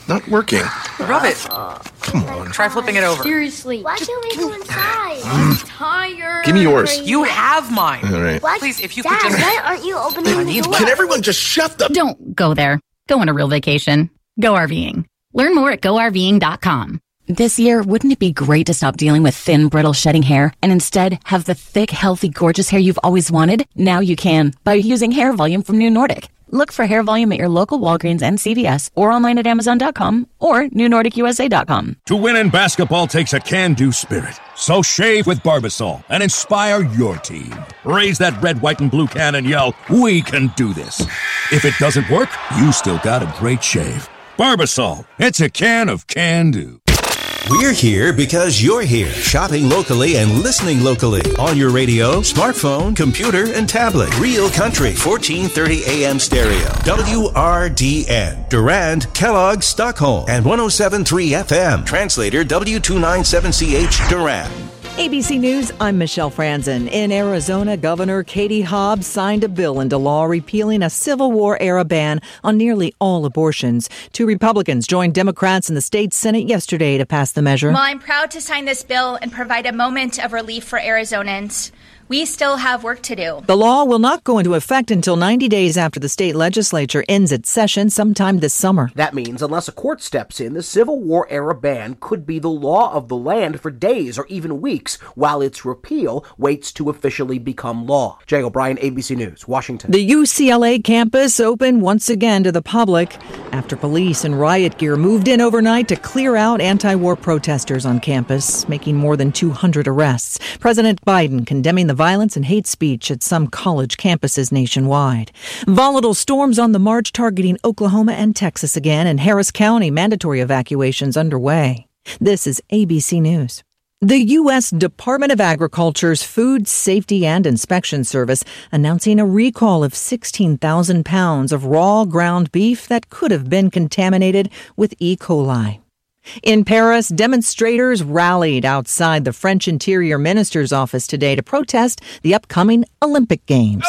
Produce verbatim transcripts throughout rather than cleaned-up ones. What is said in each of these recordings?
not working. Rub it. Come on. Try flipping it over. Seriously. Why can't we go inside? I'm tired. Give me yours. You have mine. All right. What? Please, if you Dad, could just... why aren't you opening the door? Can everyone just shut the... Don't go there. Go on a real vacation. Go RVing. Learn more at go R V ing dot com. This year, wouldn't it be great to stop dealing with thin, brittle, shedding hair and instead have the thick, healthy, gorgeous hair you've always wanted? Now you can by using Hair Volume from New Nordic. Look for Hair Volume at your local Walgreens and C V S or online at amazon dot com or new nordic u s a dot com. To win in basketball takes a can-do spirit. So shave with Barbasol and inspire your team. Raise that red, white, and blue can and yell, "We can do this." If it doesn't work, you still got a great shave. Barbasol, it's a can of can-do. We're here because you're here, shopping locally and listening locally on your radio, smartphone, computer, and tablet. Real Country, fourteen thirty A M stereo, W R D N, Durand, Kellogg, Stockholm, and one oh seven point three F M. Translator W two ninety-seven C H, Durand. A B C News, I'm Michelle Franzen. In Arizona, Governor Katie Hobbs signed a bill into law repealing a Civil War-era ban on nearly all abortions. Two Republicans joined Democrats in the state Senate yesterday to pass the measure. Well, I'm proud to sign this bill and provide a moment of relief for Arizonans. We still have work to do. The law will not go into effect until ninety days after the state legislature ends its session sometime this summer. That means unless a court steps in, the Civil War-era ban could be the law of the land for days or even weeks, while its repeal waits to officially become law. Jay O'Brien, A B C News, Washington. The U C L A campus opened once again to the public after police and riot gear moved in overnight to clear out anti-war protesters on campus, making more than two hundred arrests. President Biden condemning the violence and hate speech at some college campuses nationwide. Volatile storms on the march targeting Oklahoma and Texas again, and Harris County mandatory evacuations underway. This is A B C News. The U S Department of Agriculture's Food Safety and Inspection Service announcing a recall of sixteen thousand pounds of raw ground beef that could have been contaminated with E. coli. In Paris, demonstrators rallied outside the French Interior Minister's office today to protest the upcoming Olympic Games.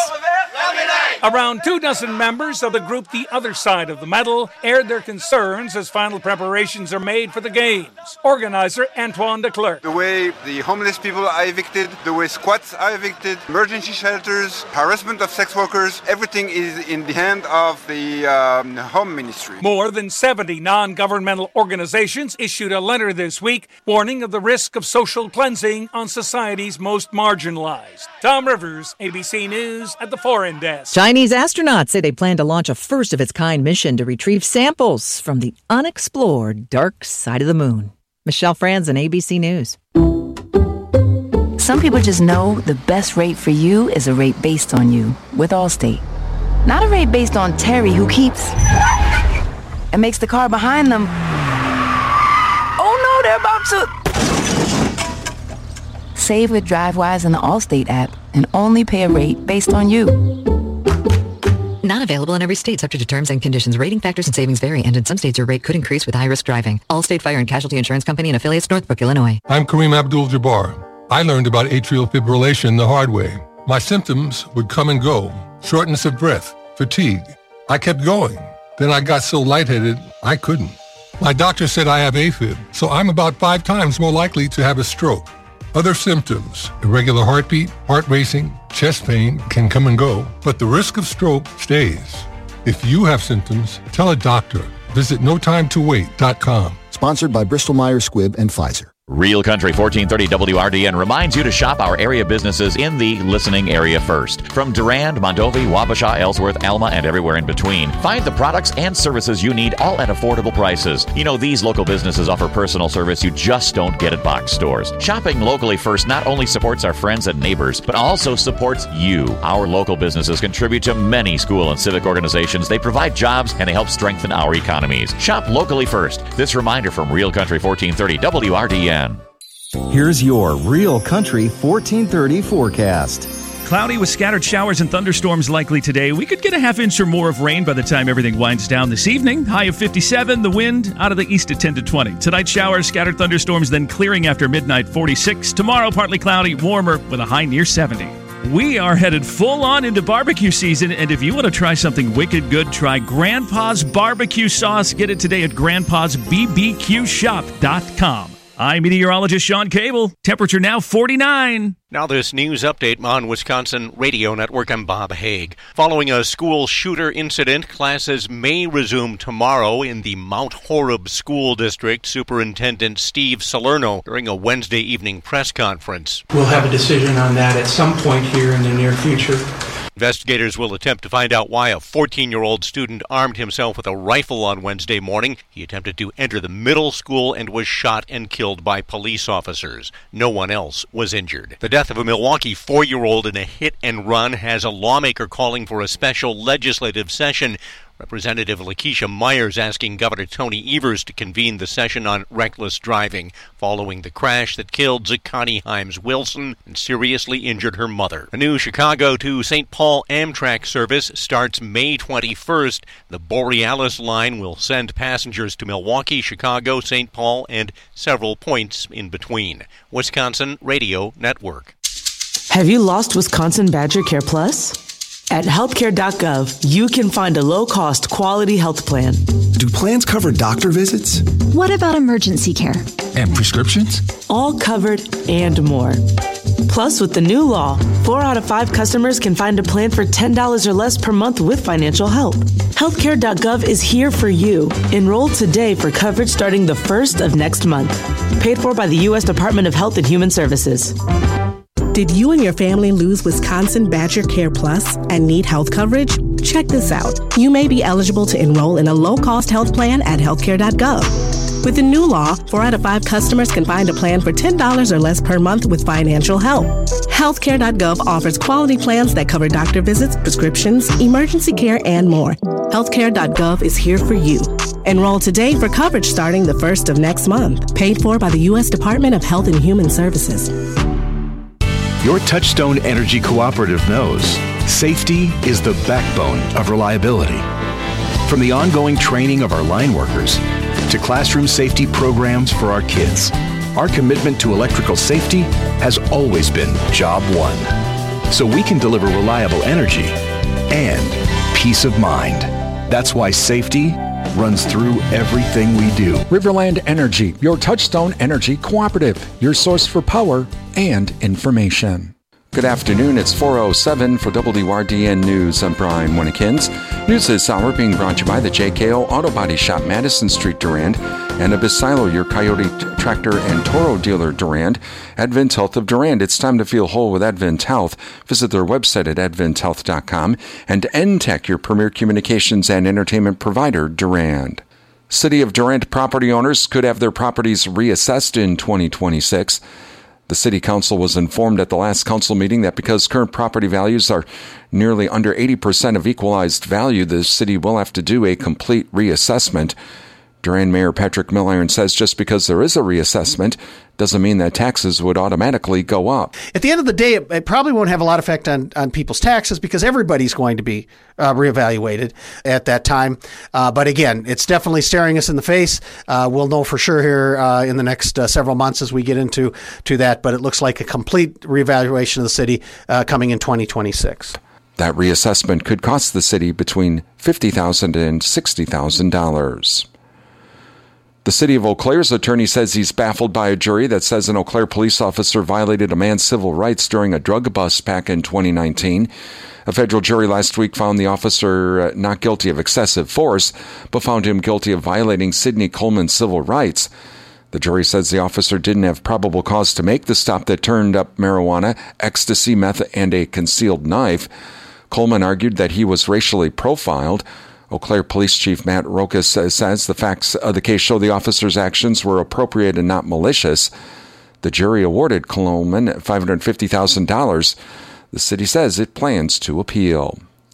Around two dozen members of the group The Other Side of the Medal aired their concerns as final preparations are made for the Games. Organizer Antoine de Klerk. The way the homeless people are evicted, the way squats are evicted, emergency shelters, harassment of sex workers, everything is in the hand of the um, Home Ministry. More than seventy non-governmental organizations issued a letter this week warning of the risk of social cleansing on society's most marginalized. Tom Rivers, A B C News at the Foreign Desk. Chinese astronauts say they plan to launch a first-of-its-kind mission to retrieve samples from the unexplored dark side of the moon. Michelle Franzen, A B C News. Some people just know the best rate for you is a rate based on you with Allstate. Not a rate based on Terry, who keeps and makes the car behind them. Oh no, they're about to... Save with DriveWise in the Allstate app and only pay a rate based on you. Not available in every state, subject to terms and conditions. Rating factors and savings vary, and in some states your rate could increase with high-risk driving. Allstate Fire and Casualty Insurance Company and affiliates, Northbrook, Illinois. I'm Kareem Abdul-Jabbar. I learned about atrial fibrillation the hard way. My symptoms would come and go. Shortness of breath, fatigue. I kept going. Then I got so lightheaded, I couldn't. My doctor said I have AFib, so I'm about five times more likely to have a stroke. Other symptoms, irregular heartbeat, heart racing, chest pain can come and go, but the risk of stroke stays. If you have symptoms, tell a doctor. Visit no time to wait dot com. Sponsored by Bristol-Myers Squibb and Pfizer. Real Country fourteen thirty W R D N reminds you to shop our area businesses in the listening area first. From Durand, Mondovi, Wabasha, Ellsworth, Alma, and everywhere in between. Find the products and services you need, all at affordable prices. You know, these local businesses offer personal service you just don't get at box stores. Shopping locally first not only supports our friends and neighbors, but also supports you. Our local businesses contribute to many school and civic organizations. They provide jobs and they help strengthen our economies. Shop locally first. This reminder from Real Country fourteen thirty W R D N. Here's your Real Country fourteen thirty forecast. Cloudy with scattered showers and thunderstorms likely today. We could get a half inch or more of rain by the time everything winds down this evening. High of fifty-seven, the wind out of the east at ten to twenty. Tonight, showers, scattered thunderstorms, then clearing after midnight, forty-six. Tomorrow, partly cloudy, warmer with a high near seventy. We are headed full on into barbecue season, and if you want to try something wicked good, try Grandpa's Barbecue Sauce. Get it today at grandpas b b q shop dot com. I'm meteorologist Sean Cable. Temperature now forty-nine. Now this news update on Wisconsin Radio Network. I'm Bob Haig. Following a school shooter incident, classes may resume tomorrow in the Mount Horeb School District. Superintendent Steve Salerno during a Wednesday evening press conference. We'll have a decision on that at some point here in the near future. Investigators will attempt to find out why a fourteen-year-old student armed himself with a rifle on Wednesday morning. He attempted to enter the middle school and was shot and killed by police officers. No one else was injured. The death of a Milwaukee four-year-old in a hit and run has a lawmaker calling for a special legislative session. Representative Lakeisha Myers asking Governor Tony Evers to convene the session on reckless driving following the crash that killed Zakani Himes Wilson and seriously injured her mother. A new Chicago to Saint Paul Amtrak service starts May twenty-first. The Borealis line will send passengers to Milwaukee, Chicago, Saint Paul, and several points in between. Wisconsin Radio Network. Have you lost Wisconsin Badger Care Plus? At healthcare dot gov, you can find a low-cost, quality health plan. Do plans cover doctor visits? What about emergency care? And prescriptions? All covered and more. Plus, with the new law, four out of five customers can find a plan for ten dollars or less per month with financial help. healthcare dot gov is here for you. Enroll today for coverage starting the first of next month. Paid for by the U S Department of Health and Human Services. Did you and your family lose Wisconsin Badger Care Plus and need health coverage? Check this out. You may be eligible to enroll in a low-cost health plan at healthcare dot gov. With the new law, four out of five customers can find a plan for ten dollars or less per month with financial help. healthcare dot gov offers quality plans that cover doctor visits, prescriptions, emergency care, and more. healthcare dot gov is here for you. Enroll today for coverage starting the first of next month. Paid for by the U S Department of Health and Human Services. Your Touchstone Energy Cooperative knows safety is the backbone of reliability. From the ongoing training of our line workers to classroom safety programs for our kids, our commitment to electrical safety has always been job one. So we can deliver reliable energy and peace of mind. That's why safety runs through everything we do. Riverland Energy, your Touchstone Energy Cooperative, your source for power and information. Good afternoon. It's four oh seven for W R D N News. I'm Brian Winnekins. News this hour being brought to you by the J K O Auto Body Shop, Madison Street, Durand, and Abisilo, your Coyote Tractor and Toro dealer, Durand. Advent Health of Durand. It's time to feel whole with Advent Health. Visit their website at advent health dot com. And N Tech, your premier communications and entertainment provider, Durand. City of Durand property owners could have their properties reassessed in twenty twenty-six. The City Council was informed at the last council meeting that because current property values are nearly under eighty percent of equalized value, the city will have to do a complete reassessment. Durand Mayor Patrick Milliron says just because there is a reassessment doesn't mean that taxes would automatically go up. At the end of the day, it, it probably won't have a lot of effect on, on people's taxes because everybody's going to be uh, reevaluated at that time. Uh, but again, it's definitely staring us in the face. Uh, we'll know for sure here uh, in the next uh, several months as we get into to that. But it looks like a complete reevaluation of the city uh, coming in twenty twenty-six. That reassessment could cost the city between fifty thousand dollars and sixty thousand dollars. The City of Eau Claire's attorney says he's baffled by a jury that says an Eau Claire police officer violated a man's civil rights during a drug bust back in twenty nineteen. A federal jury last week found the officer not guilty of excessive force, but found him guilty of violating Sidney Coleman's civil rights. The jury says the officer didn't have probable cause to make the stop that turned up marijuana, ecstasy, meth, and a concealed knife. Coleman argued that he was racially profiled. Eau Claire Police Chief Matt Rokas says the facts of the case show the officer's actions were appropriate and not malicious. The jury awarded Coleman five hundred fifty thousand dollars. The city says it plans to appeal.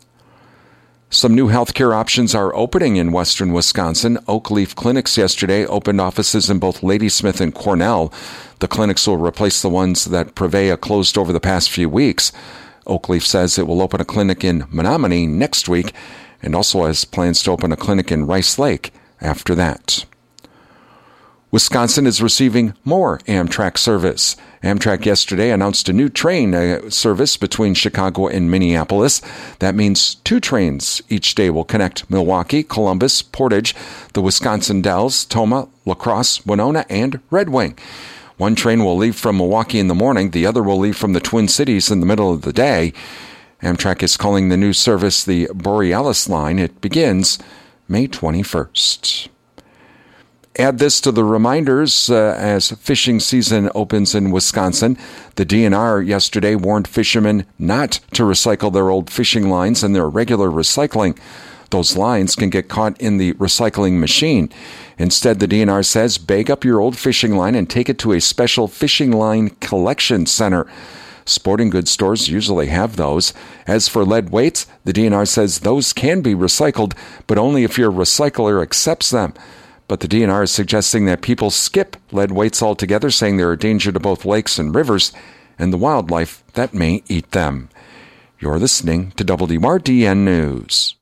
Some new healthcare options are opening in western Wisconsin. Oak Leaf Clinics yesterday opened offices in both Ladysmith and Cornell. The clinics will replace the ones that Prevea closed over the past few weeks. Oak Leaf says it will open a clinic in Menominee next week and also has plans to open a clinic in Rice Lake after that. Wisconsin is receiving more Amtrak service. Amtrak yesterday announced a new train uh, service between Chicago and Minneapolis. That means two trains each day will connect Milwaukee, Columbus, Portage, the Wisconsin Dells, Toma, La Crosse, Winona, and Red Wing. One train will leave from Milwaukee in the morning. The other will leave from the Twin Cities in the middle of the day. Amtrak is calling the new service the Borealis Line. It begins May twenty-first. Add this to the reminders uh, as fishing season opens in Wisconsin. The D N R yesterday warned fishermen not to recycle their old fishing lines in their regular recycling. Those lines can get caught in the recycling machine. Instead, the D N R says bag up your old fishing line and take it to a special fishing line collection center. Sporting goods stores usually have those. As for lead weights, the D N R says those can be recycled, but only if your recycler accepts them. But the D N R is suggesting that people skip lead weights altogether, saying they're a danger to both lakes and rivers and the wildlife that may eat them. You're listening to W R D N News.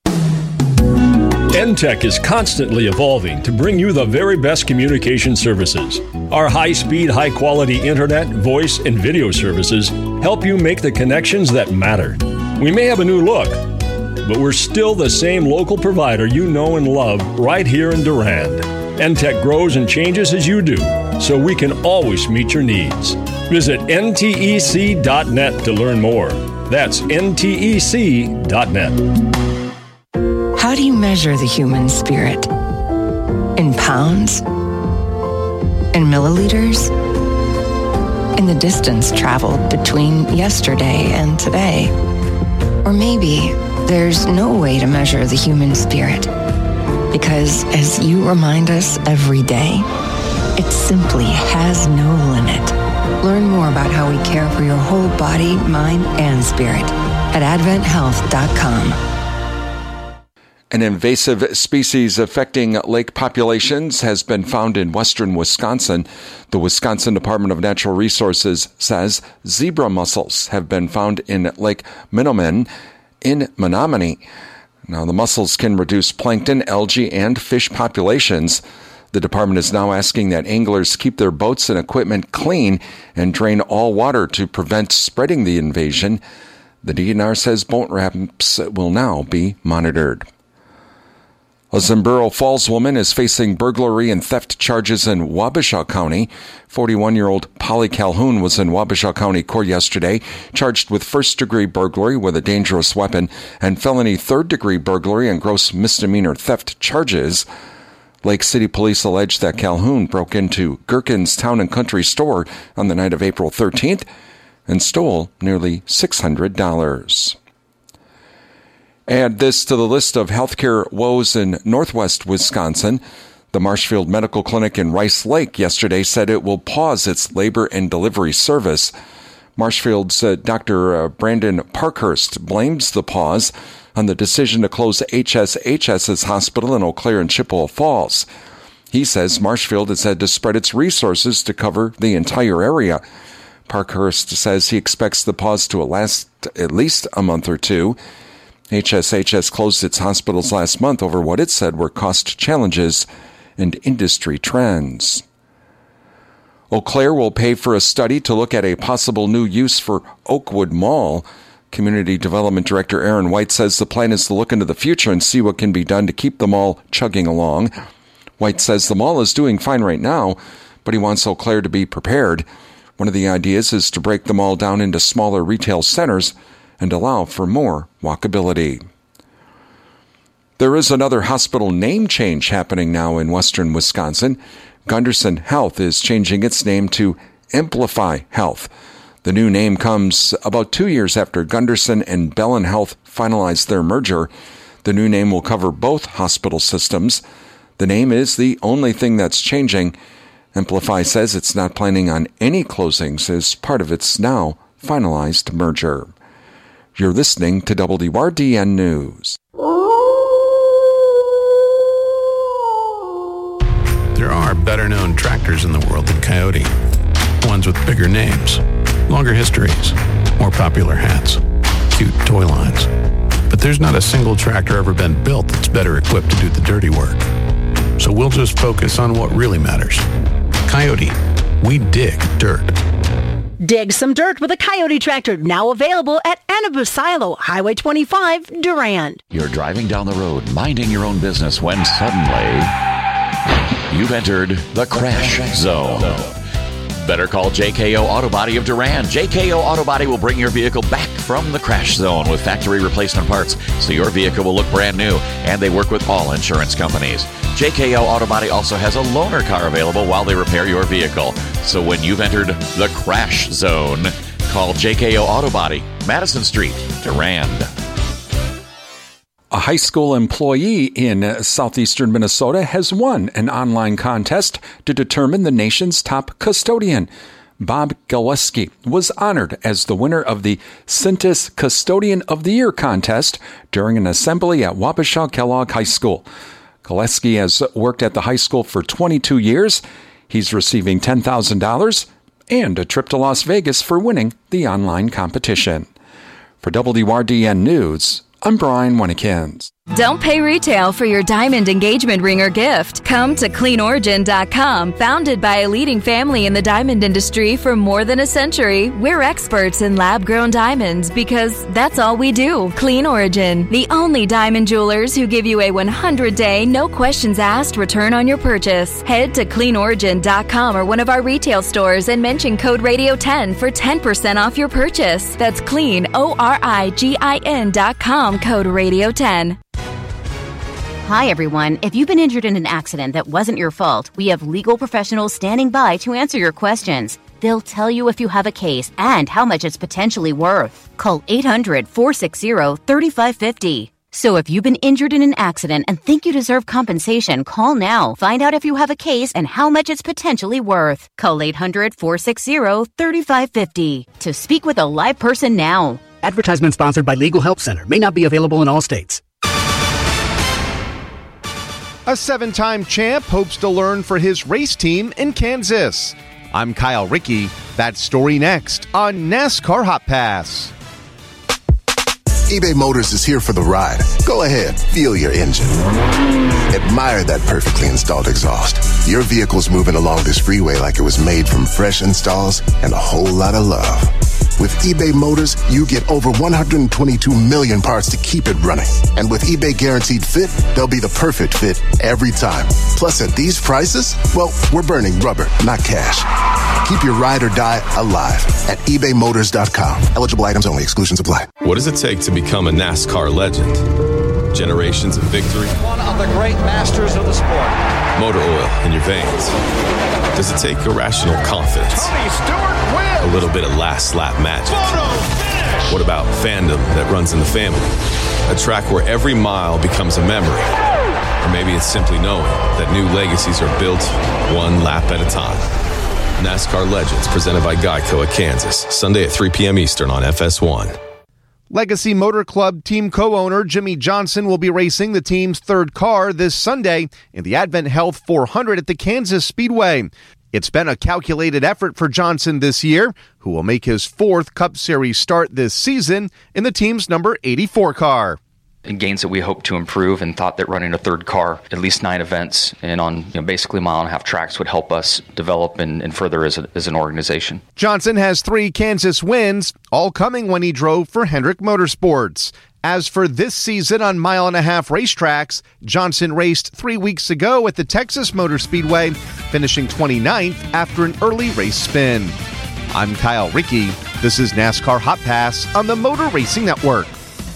N T E C is constantly evolving to bring you the very best communication services. Our high-speed, high-quality internet, voice, and video services help you make the connections that matter. We may have a new look, but we're still the same local provider you know and love right here in Durand. N T E C grows and changes as you do, so we can always meet your needs. Visit N T E C dot net to learn more. That's N T E C dot net. How do you measure the human spirit? In pounds? In milliliters? In the distance traveled between yesterday and today? Or maybe there's no way to measure the human spirit, because as you remind us every day, it simply has no limit. Learn more about how we care for your whole body, mind, and spirit at advent health dot com. An invasive species affecting lake populations has been found in western Wisconsin. The Wisconsin Department of Natural Resources says zebra mussels have been found in Lake Menominee in Menominee. Now, the mussels can reduce plankton, algae, and fish populations. The department is now asking that anglers keep their boats and equipment clean and drain all water to prevent spreading the invasion. The D N R says boat ramps will now be monitored. A Zimbro Falls woman is facing burglary and theft charges in Wabasha County. forty-one-year-old Polly Calhoun was in Wabasha County Court yesterday, charged with first-degree burglary with a dangerous weapon and felony third-degree burglary and gross misdemeanor theft charges. Lake City Police allege that Calhoun broke into Gherkin's Town and Country store on the night of April thirteenth and stole nearly six hundred dollars. Add this to the list of healthcare woes in northwest Wisconsin. The Marshfield Medical Clinic in Rice Lake yesterday said it will pause its labor and delivery service. Marshfield's uh, Doctor Uh, Brandon Parkhurst blames the pause on the decision to close H S H's hospital in Eau Claire and Chippewa Falls. He says Marshfield has had to spread its resources to cover the entire area. Parkhurst says he expects the pause to last at least a month or two. H S H has closed its hospitals last month over what it said were cost challenges and industry trends. Eau Claire will pay for a study to look at a possible new use for Oakwood Mall. Community Development Director Aaron White says the plan is to look into the future and see what can be done to keep the mall chugging along. White says the mall is doing fine right now, but he wants Eau Claire to be prepared. One of the ideas is to break the mall down into smaller retail centers and allow for more walkability. There is another hospital name change happening now in western Wisconsin. Gunderson Health is changing its name to Amplify Health. The new name comes about two years after Gunderson and Bellin Health finalized their merger. The new name will cover both hospital systems. The name is the only thing that's changing. Amplify says it's not planning on any closings as part of its now finalized merger. You're listening to W R D N News. There are better-known tractors in the world than Coyote. Ones with bigger names, longer histories, more popular hats, cute toy lines. But there's not a single tractor ever been built that's better equipped to do the dirty work. So we'll just focus on what really matters. Coyote, we dig dirt. Dig some dirt with a Coyote tractor, now available at Anabusilo, Highway twenty-five, Durand. You're driving down the road, minding your own business, when suddenly you've entered the crash zone. Better call J K O Auto Body of Durand. J K O Auto Body will bring your vehicle back from the crash zone with factory replacement parts, so your vehicle will look brand new, and they work with all insurance companies. J K O Auto Body also has a loaner car available while they repair your vehicle. So when you've entered the crash zone, call J K O Auto Body, Madison Street, Durand. A high school employee in southeastern Minnesota has won an online contest to determine the nation's top custodian. Bob Galeski was honored as the winner of the Cintas Custodian of the Year contest during an assembly at Wabasha Kellogg High School. Galeski has worked at the high school for twenty-two years. He's receiving ten thousand dollars and a trip to Las Vegas for winning the online competition. For W R D N News, I'm Brian Winnikins. Don't pay retail for your diamond engagement ring or gift. Come to clean origin dot com. Founded by a leading family in the diamond industry for more than a century, we're experts in lab-grown diamonds because that's all we do. Clean Origin, the only diamond jewelers who give you a one hundred day, no questions asked return on your purchase. Head to clean origin dot com or one of our retail stores and mention code radio ten for ten percent off your purchase. That's clean, O R I G I N dot com, code radio ten. Hi, everyone. If you've been injured in an accident that wasn't your fault, we have legal professionals standing by to answer your questions. They'll tell you if you have a case and how much it's potentially worth. Call eight hundred, four six zero, three five five zero. So if you've been injured in an accident and think you deserve compensation, call now. Find out if you have a case and how much it's potentially worth. Call eight hundred, four six zero, three five five zero to speak with a live person now. Advertisement sponsored by Legal Help Center. May not be available in all states. A seven-time champ hopes to learn for his race team in Kansas. I'm Kyle Rickey. That story next on NASCAR Hot Pass. eBay Motors is here for the ride. Go ahead, feel your engine. Admire that perfectly installed exhaust. Your vehicle's moving along this freeway like it was made from fresh installs and a whole lot of love. With eBay Motors, you get over one hundred twenty-two million parts to keep it running. And with eBay Guaranteed Fit, they'll be the perfect fit every time. Plus, at these prices, well, we're burning rubber, not cash. Keep your ride or die alive at ebay motors dot com. Eligible items only. Exclusions apply. What does it take to become a NASCAR legend? Generations of victory? One of the great masters of the sport. Motor oil in your veins? Does it take irrational confidence? Tony Stewart wins! A little bit of last lap magic? What about fandom that runs in the family? A track where every mile becomes a memory? Or maybe it's simply knowing that new legacies are built one lap at a time. NASCAR Legends, presented by Geico at Kansas, Sunday at three p.m. Eastern on F S one. Legacy Motor Club team co-owner Jimmy Johnson will be racing the team's third car this Sunday in the Advent Health four hundred at the Kansas Speedway. It's been a calculated effort for Johnson this year, who will make his fourth Cup Series start this season in the team's number eighty-four car. Gains that we hope to improve, and thought that running a third car, at least nine events, and on you know, basically mile and a half tracks would help us develop and, and further as, a, as an organization. Johnson has three Kansas wins, all coming when he drove for Hendrick Motorsports. As for this season on mile and a half racetracks, Johnson raced three weeks ago at the Texas Motor Speedway, finishing twenty-ninth after an early race spin. I'm Kyle Rickey. This is NASCAR Hot Pass on the Motor Racing Network.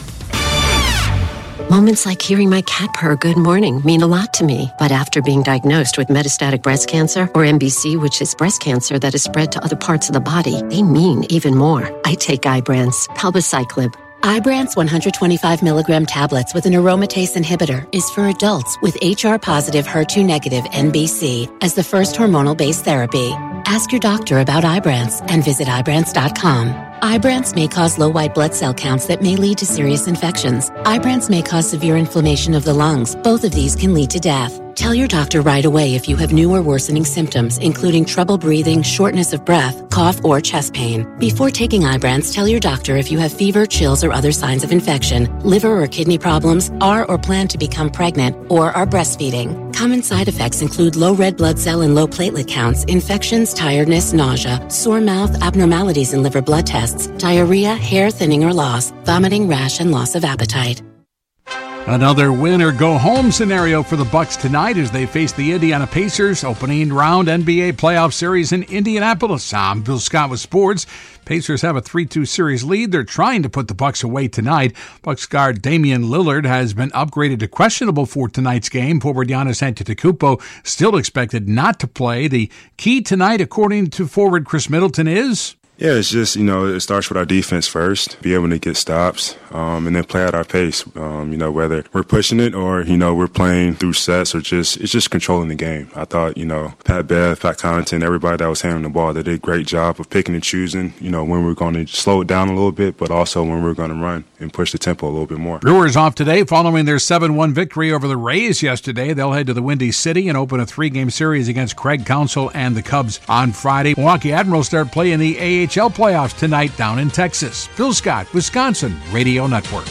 Moments like hearing my cat purr good morning mean a lot to me. But after being diagnosed with metastatic breast cancer, or M B C, which is breast cancer that is spread to other parts of the body, they mean even more. I take Ibrance, palbociclib. Ibrance one hundred twenty-five milligram tablets with an aromatase inhibitor is for adults with H R-positive, H E R two negative M B C as the first hormonal-based therapy. Ask your doctor about Ibrance and visit Ibrance dot com. Ibrance may cause low white blood cell counts that may lead to serious infections. Ibrance may cause severe inflammation of the lungs. Both of these can lead to death. Tell your doctor right away if you have new or worsening symptoms, including trouble breathing, shortness of breath, cough, or chest pain. Before taking Ibrance, tell your doctor if you have fever, chills, or other signs of infection, liver or kidney problems, are or plan to become pregnant, or are breastfeeding. Common side effects include low red blood cell and low platelet counts, infections, tiredness, nausea, sore mouth, abnormalities in liver blood tests, diarrhea, hair thinning or loss, vomiting, rash, and loss of appetite. Another win or go home scenario for the Bucks tonight as they face the Indiana Pacers opening round N B A playoff series in Indianapolis. I'm Bill Scott with sports. Pacers have a three two series lead. They're trying to put the Bucks away tonight. Bucks guard Damian Lillard has been upgraded to questionable for tonight's game. Forward Giannis Antetokounmpo still expected not to play. The key tonight, according to forward Chris Middleton, is... Yeah, it's just, you know, it starts with our defense first, be able to get stops, um, and then play at our pace, um, you know, whether we're pushing it or, you know, we're playing through sets or just, it's just controlling the game. I thought, you know, Pat Bev, Pat Connaughton, everybody that was handling the ball, they did a great job of picking and choosing, you know, when we're going to slow it down a little bit, but also when we're going to run and push the tempo a little bit more. Brewers off today following their seven one victory over the Rays yesterday. They'll head to the Windy City and open a three-game series against Craig Counsell and the Cubs on Friday. Milwaukee Admirals start playing the A H L playoffs tonight down in Texas. Phil Scott, Wisconsin Radio Network.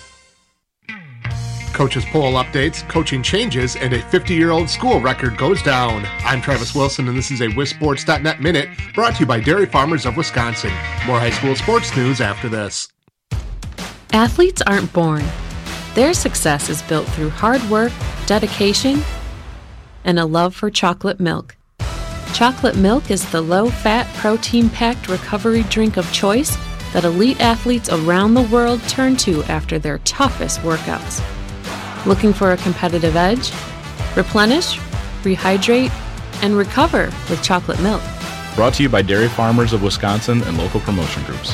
Coaches poll updates, coaching changes, and a fifty-year-old school record goes down. I'm Travis Wilson, and this is a Wisports dot net Minute brought to you by Dairy Farmers of Wisconsin. More high school sports news after this. Athletes aren't born. Their success is built through hard work, dedication, and a love for chocolate milk. Chocolate milk is the low-fat, protein-packed recovery drink of choice that elite athletes around the world turn to after their toughest workouts. Looking for a competitive edge? Replenish, rehydrate, and recover with chocolate milk. Brought to you by Dairy Farmers of Wisconsin and local promotion groups.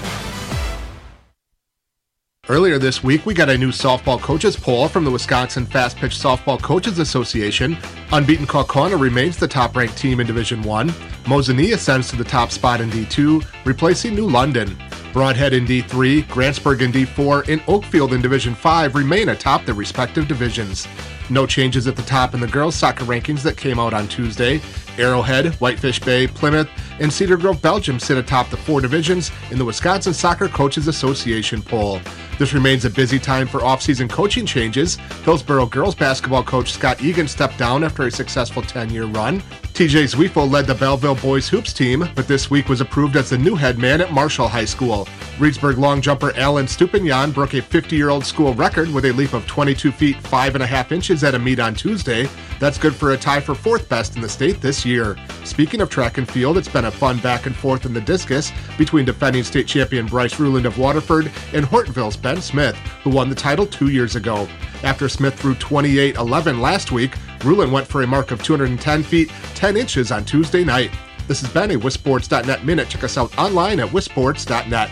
Earlier this week, we got a new softball coaches poll from the Wisconsin Fast Pitch Softball Coaches Association. Unbeaten Kaukauna remains the top-ranked team in Division one. Mosinee ascends to the top spot in D two, replacing New London. Broadhead in D three, Grantsburg in D four, and Oakfield in Division five remain atop their respective divisions. No changes at the top in the girls' soccer rankings that came out on Tuesday. Arrowhead, Whitefish Bay, Plymouth, and Cedar Grove, Belgium sit atop the four divisions in the Wisconsin Soccer Coaches Association poll. This remains a busy time for off-season coaching changes. Hillsborough girls basketball coach Scott Egan stepped down after a successful ten-year run. T J Zwiefel led the Belleville boys hoops team, but this week was approved as the new head man at Marshall High School. Reedsburg long jumper Alan Stupinyan broke a fifty-year-old school record with a leap of twenty-two feet five and a half inches at a meet on Tuesday. That's good for a tie for fourth best in the state this year. Speaking of track and field, it's been a fun back and forth in the discus between defending state champion Bryce Ruland of Waterford and Hortonville's Ben Smith, who won the title two years ago. After Smith threw twenty-eight eleven last week, Ruland went for a mark of two hundred ten feet ten inches on Tuesday night. This has been a Wisports dot net Minute. Check us out online at Wisports dot net.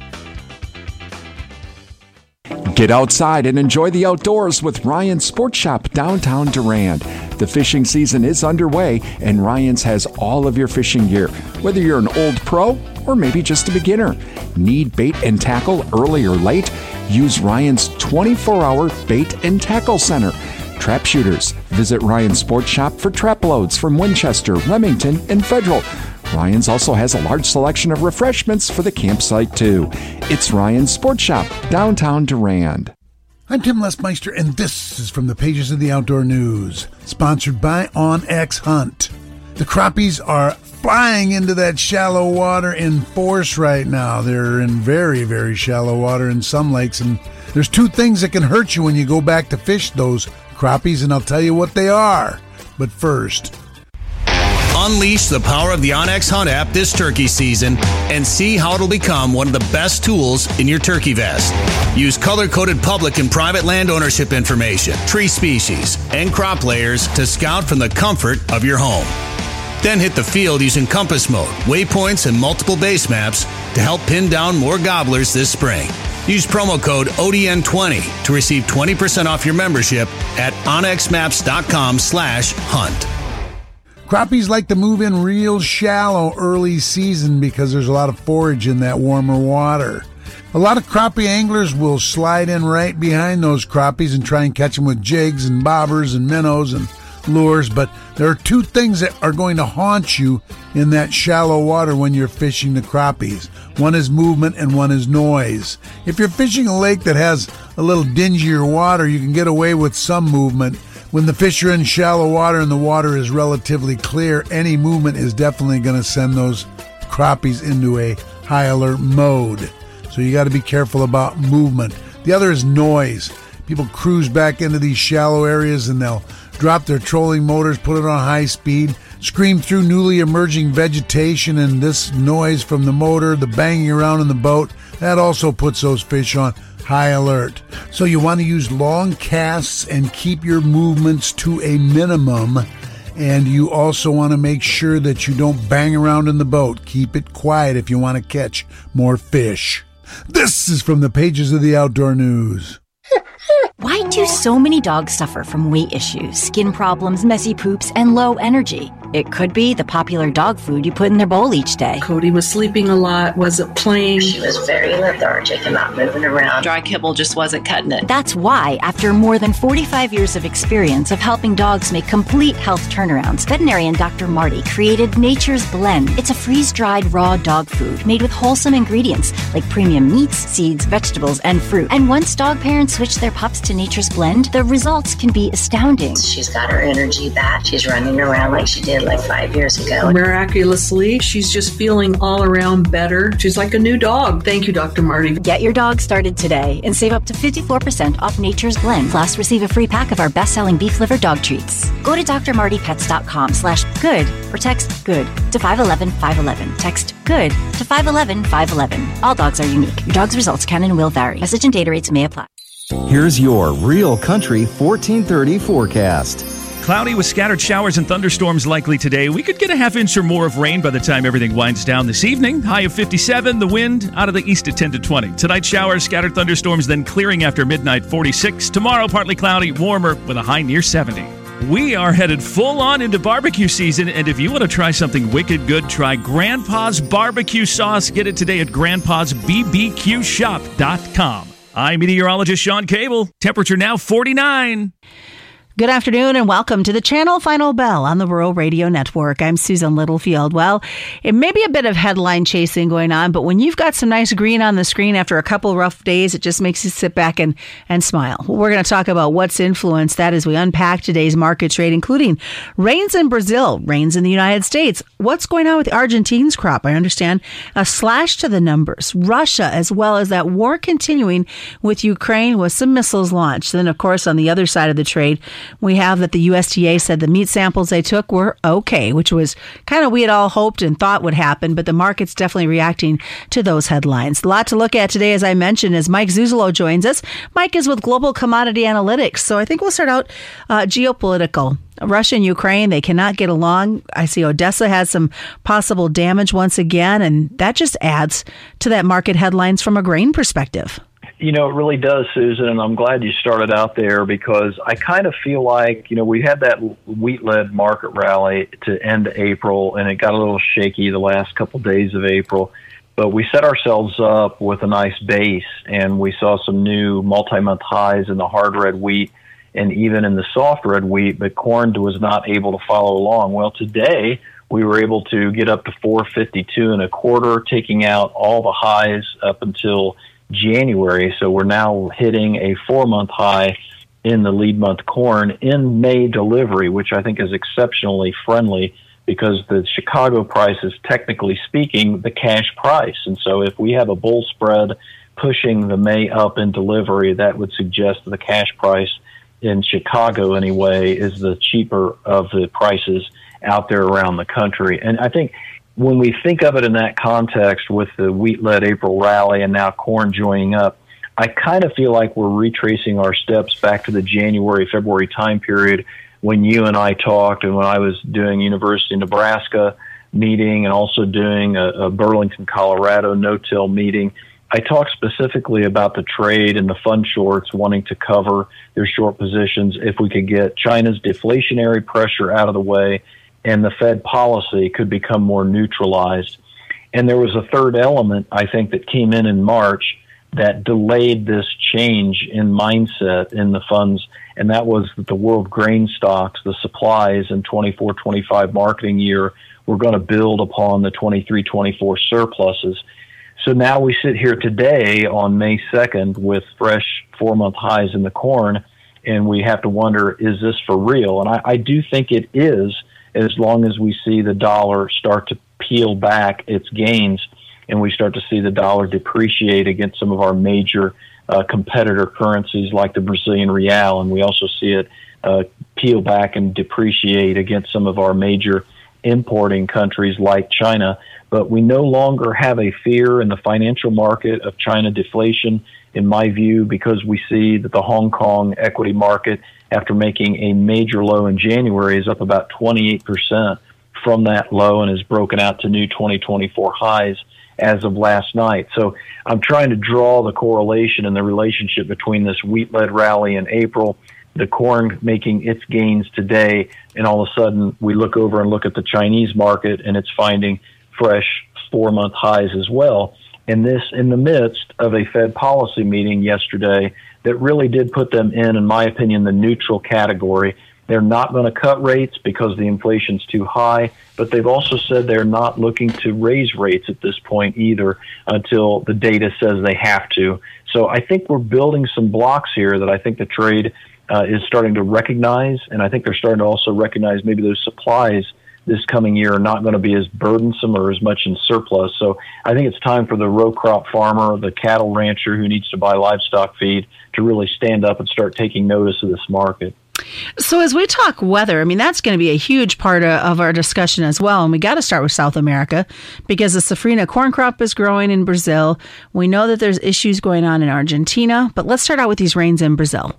Get outside and enjoy the outdoors with Ryan's Sports Shop downtown Durand. The fishing season is underway, and Ryan's has all of your fishing gear, whether you're an old pro or maybe just a beginner. Need bait and tackle early or late? Use Ryan's twenty-four hour bait and tackle center. Trap shooters, visit Ryan's Sports Shop for trap loads from Winchester, Remington, and Federal. Ryan's also has a large selection of refreshments for the campsite, too. It's Ryan's Sports Shop, downtown Durand. I'm Tim Lesmeister, and this is from the pages of the Outdoor News, sponsored by OnX Hunt. The crappies are flying into that shallow water in force right now. They're in very, very shallow water in some lakes, and there's two things that can hurt you when you go back to fish those crappies, and I'll tell you what they are. But first, unleash the power of the OnX Hunt app this turkey season and see how it'll become one of the best tools in your turkey vest. Use color-coded public and private land ownership information, tree species, and crop layers to scout from the comfort of your home. Then hit the field using compass mode, waypoints, and multiple base maps to help pin down more gobblers this spring. Use promo code O D N twenty to receive twenty percent off your membership at onxmaps.com slash hunt. Crappies like to move in real shallow early season because there's a lot of forage in that warmer water. A lot of crappie anglers will slide in right behind those crappies and try and catch them with jigs and bobbers and minnows and lures, but there are two things that are going to haunt you in that shallow water when you're fishing the crappies. One is movement and one is noise. If you're fishing a lake that has a little dingier water, you can get away with some movement, When the fish are in shallow water and the water is relatively clear, any movement is definitely going to send those crappies into a high alert mode. So you got to be careful about movement. The other is noise. People cruise back into these shallow areas and they'll drop their trolling motors, put it on high speed, scream through newly emerging vegetation, and this noise from the motor, the banging around in the boat, that also puts those fish on high alert. So you want to use long casts and keep your movements to a minimum. And you also want to make sure that you don't bang around in the boat. Keep it quiet if you want to catch more fish. This is from the pages of the Outdoor News. Why do so many dogs suffer from weight issues, skin problems, messy poops, and low energy? It could be the popular dog food you put in their bowl each day. Cody was sleeping a lot, wasn't playing. She was very lethargic and not moving around. Dry kibble just wasn't cutting it. That's why, after more than forty-five years of experience of helping dogs make complete health turnarounds, veterinarian Doctor Marty created Nature's Blend. It's a freeze-dried raw dog food made with wholesome ingredients like premium meats, seeds, vegetables, and fruit. And once dog parents switch their pups to Nature's Blend, the results can be astounding. She's got her energy back. She's running around like she did like five years ago. Miraculously, she's just feeling all around better. She's like a new dog. Thank you, Doctor Marty. Get your dog started today and save up to fifty-four percent off Nature's Blend. Plus, receive a free pack of our best-selling beef liver dog treats. Go to drmartypets.com slash good or text good to five one one five one one. Text good to five one one five one one. All dogs are unique. Your dog's results can and will vary. Message and data rates may apply. Here's your Real Country fourteen thirty forecast. Cloudy with scattered showers and thunderstorms likely today. We could get a half inch or more of rain by the time everything winds down this evening. High of fifty-seven, the wind out of the east at ten to twenty. Tonight, showers, scattered thunderstorms, then clearing after midnight, forty-six. Tomorrow, partly cloudy, warmer with a high near seventy. We are headed full on into barbecue season, and if you want to try something wicked good, try Grandpa's Barbecue Sauce. Get it today at grandpas b b q shop dot com. I'm meteorologist Sean Cable. Temperature now forty-nine. Good afternoon and welcome to the Channel Final Bell on the Rural Radio Network. I'm Susan Littlefield. Well, it may be a bit of headline chasing going on, but when you've got some nice green on the screen after a couple rough days, it just makes you sit back and, and smile. We're going to talk about what's influenced that as we unpack today's market trade, including rains in Brazil, rains in the United States. What's going on with the Argentines crop? I understand a slash to the numbers. Russia, as well as that war continuing with Ukraine with some missiles launched. Then, of course, on the other side of the trade, we have that the U S D A said the meat samples they took were okay, which was kind of we had all hoped and thought would happen, but the market's definitely reacting to those headlines. A lot to look at today, as I mentioned, as Mike Zuzolo joins us. Mike is with Global Commodity Analytics, so I think we'll start out uh, geopolitical. Russia and Ukraine, they cannot get along. I see Odessa has some possible damage once again, and that just adds to that market headlines from a grain perspective. You know, it really does, Susan, and I'm glad you started out there because I kind of feel like, you know, we had that wheat-led market rally to end April, and it got a little shaky the last couple days of April. But we set ourselves up with a nice base, and we saw some new multi-month highs in the hard red wheat and even in the soft red wheat, but corn was not able to follow along. Well, today we were able to get up to four fifty-two and a quarter, taking out all the highs up until January. So we're now hitting a four-month high in the lead month corn in May delivery, which I think is exceptionally friendly because the Chicago price is, technically speaking, the cash price. And so if we have a bull spread pushing the May up in delivery, that would suggest the cash price in Chicago anyway is the cheaper of the prices out there around the country. And I think when we think of it in that context with the wheat-led April rally and now corn joining up, I kind of feel like we're retracing our steps back to the January, February time period when you and I talked and when I was doing University of Nebraska meeting and also doing a, a Burlington, Colorado no-till meeting. I talked specifically about the trade and the fund shorts wanting to cover their short positions if we could get China's deflationary pressure out of the way and the Fed policy could become more neutralized. And there was a third element, I think, that came in in March that delayed this change in mindset in the funds, and that was that the world grain stocks, the supplies in twenty-four twenty-five marketing year, were going to build upon the twenty-three twenty-four surpluses. So now we sit here today on May second with fresh four-month highs in the corn, and we have to wonder, is this for real? And I, I do think it is, as long as we see the dollar start to peel back its gains and we start to see the dollar depreciate against some of our major uh, competitor currencies like the Brazilian real, and we also see it uh, peel back and depreciate against some of our major importing countries like China. But we no longer have a fear in the financial market of China deflation, in my view, because we see that the Hong Kong equity market, after making a major low in January, is up about twenty-eight percent from that low and has broken out to new twenty twenty-four highs as of last night. So I'm trying to draw the correlation and the relationship between this wheat-led rally in April, the corn making its gains today, and all of a sudden we look over and look at the Chinese market and it's finding fresh four-month highs as well. And this in the midst of a Fed policy meeting yesterday that really did put them in, in my opinion, the neutral category. They're not going to cut rates because the inflation's too high, but they've also said they're not looking to raise rates at this point either until the data says they have to. So I think we're building some blocks here that I think the trade uh, is starting to recognize, and I think they're starting to also recognize maybe those supplies this coming year are not going to be as burdensome or as much in surplus. So I think it's time for the row crop farmer, the cattle rancher who needs to buy livestock feed, to really stand up and start taking notice of this market. So as we talk weather, I mean, that's going to be a huge part of, of our discussion as well. And we got to start with South America because the safrinha corn crop is growing in Brazil. We know that there's issues going on in Argentina, but let's start out with these rains in Brazil.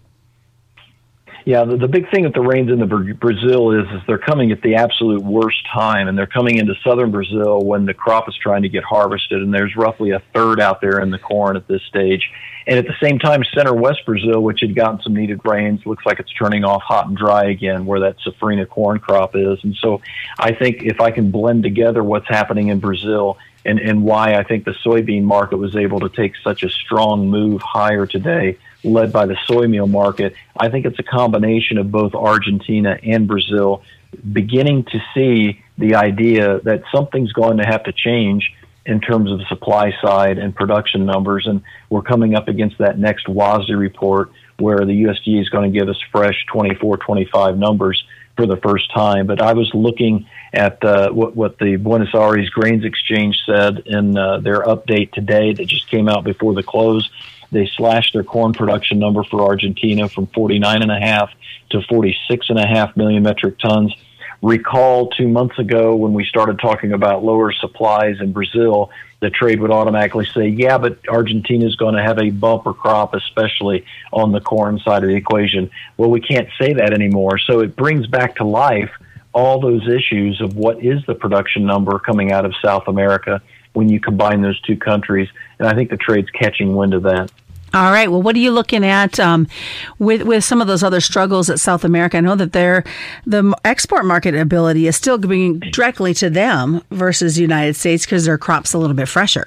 Yeah, the, the big thing with the rains in the Bra- Brazil is, is they're coming at the absolute worst time, and they're coming into southern Brazil when the crop is trying to get harvested, and there's roughly a third out there in the corn at this stage. And at the same time, center west Brazil, which had gotten some needed rains, looks like it's turning off hot and dry again where that safrinha corn crop is. And so I think if I can blend together what's happening in Brazil and, and why I think the soybean market was able to take such a strong move higher today, led by the soy meal market, I think it's a combination of both Argentina and Brazil beginning to see the idea that something's going to have to change in terms of the supply side and production numbers. And we're coming up against that next WASDE report where the U S D A is going to give us fresh twenty-four, twenty-five numbers for the first time. But I was looking at uh, what, what the Buenos Aires Grains Exchange said in uh, their update today that just came out before the close. They slashed their corn production number for Argentina from forty-nine and a half to forty-six and a half million metric tons. Recall two months ago when we started talking about lower supplies in Brazil, the trade would automatically say, yeah, but Argentina is going to have a bumper crop, especially on the corn side of the equation. Well, we can't say that anymore. So it brings back to life all those issues of what is the production number coming out of South America when you combine those two countries. And I think the trade's catching wind of that. All right. Well, what are you looking at um, with with some of those other struggles at South America? I know that their the export market ability is still going directly to them versus the United States because their crop's a little bit fresher.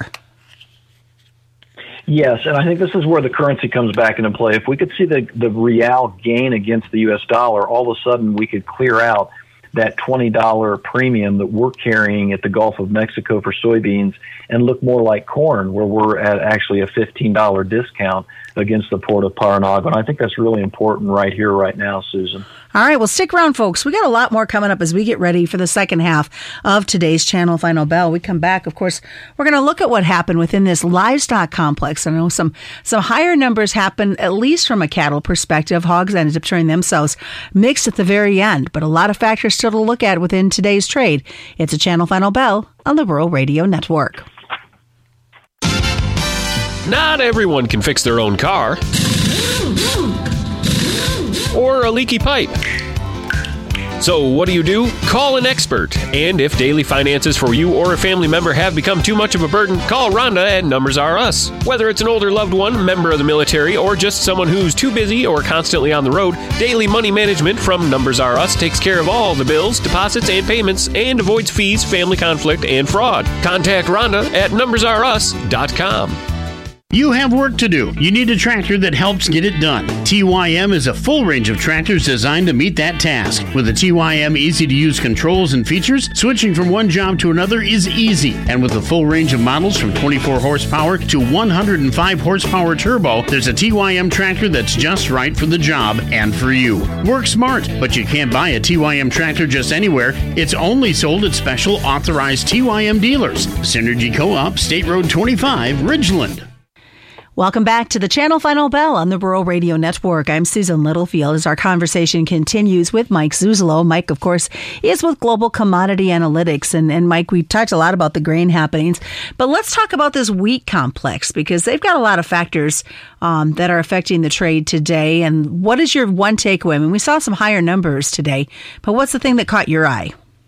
Yes, and I think this is where the currency comes back into play. If we could see the, the real gain against the U S dollar, all of a sudden we could clear out that twenty dollars premium that we're carrying at the Gulf of Mexico for soybeans and look more like corn, where we're at actually a fifteen dollars discount against the port of Paranaguá. And I think that's really important right here, right now, Susan. All right, well, stick around, folks. We got a lot more coming up as we get ready for the second half of today's Channel Final Bell. We come back, of course, we're going to look at what happened within this livestock complex. I know some, some higher numbers happened, at least from a cattle perspective. Hogs ended up turning themselves mixed at the very end, but a lot of factors still to look at within today's trade. It's a Channel Final Bell on the Rural Radio Network. Not everyone can fix their own car or a leaky pipe. So what do you do? Call an expert. And if daily finances for you or a family member have become too much of a burden, call Rhonda at Numbers R Us. Whether it's an older loved one, member of the military, or just someone who's too busy or constantly on the road, Daily Money Management from Numbers R Us takes care of all the bills, deposits, and payments and avoids fees, family conflict, and fraud. Contact Rhonda at numbers r us dot com. You have work to do. You need a tractor that helps get it done. T Y M is a full range of tractors designed to meet that task. With the T Y M easy-to-use controls and features, switching from one job to another is easy. And with a full range of models from twenty-four horsepower to one hundred five horsepower turbo, there's a T Y M tractor that's just right for the job and for you. Work smart, but you can't buy a T Y M tractor just anywhere. It's only sold at special authorized T Y M dealers. Synergy Co-op, State Road twenty-five, Ridgeland. Welcome back to the Channel Final Bell on the Rural Radio Network. I'm Susan Littlefield as our conversation continues with Mike Zuzolo. Mike, of course, is with Global Commodity Analytics. And, and Mike, we talked a lot about the grain happenings, but let's talk about this wheat complex because they've got a lot of factors um, that are affecting the trade today. And what is your one takeaway? I mean, we saw some higher numbers today, but what's the thing that caught your eye?